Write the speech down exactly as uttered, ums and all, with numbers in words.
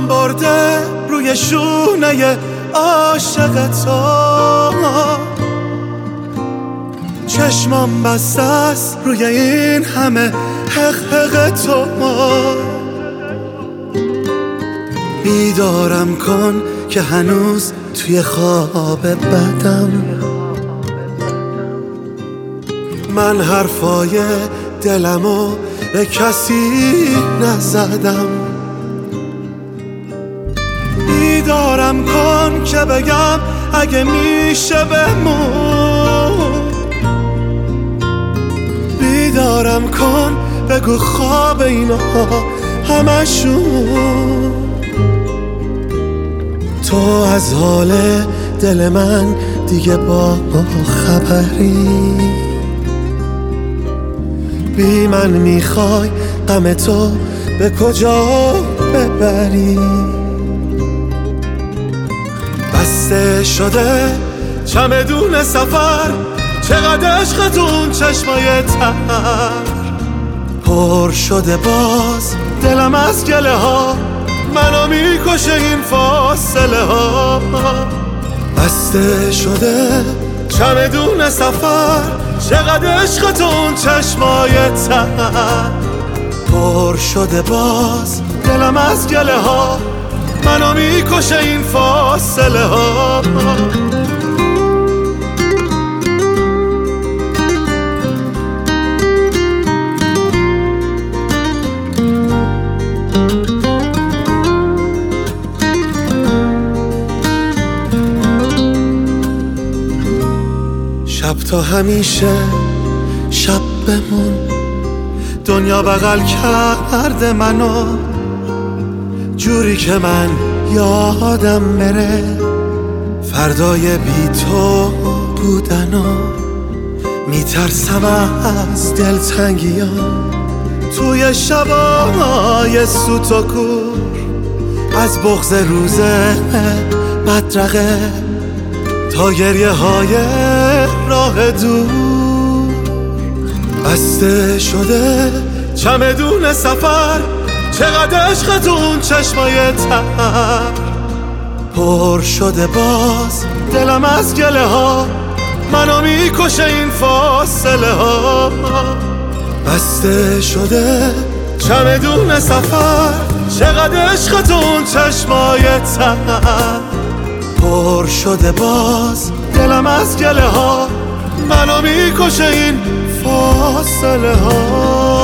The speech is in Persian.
پام برده روی شونه عاشق تو، چشمام بسته است روی این همه حق حق تو. بیدارم کن که هنوز توی خواب بدم، من حرفای دلمو به کسی نزدم. بیدارم کن که بگم اگه میشه بمون، بیدارم کن بگو خواب اینا همشون. تو از حال دل من دیگه با خبری، بی من میخوای غم تو به کجا ببری. بسته شده چمدون سفر، چقدر عشقتون چشمای تر، پر شده باز دلم از گله ها، منو میکشه این فاصله ها. بسته شده چمدون سفر، چقدر عشقتون چشمای تر، پر شده باز دلم از گله ها، منو میکشه این فاصله ها. شب تا همیشه شب بمون، دنیا بغل کرده منو جوری که من یادم بره فردای بی تو بودنو. میترسم از دلتنگی‌ها توی شبای سوت و کور، از بغض روز بدرقه تا گریه های راه دور. بسته شده چمدون سفر، چقدر عشقتون چشمای تر، پر شده باز دلم از گله ها، منو میکشه این فاصله ها. بسته شده چمدون سفر، چقدر عشقتون چشمای تر، پر شده باز دلم از گله ها، منو میکشه این فاصله ها.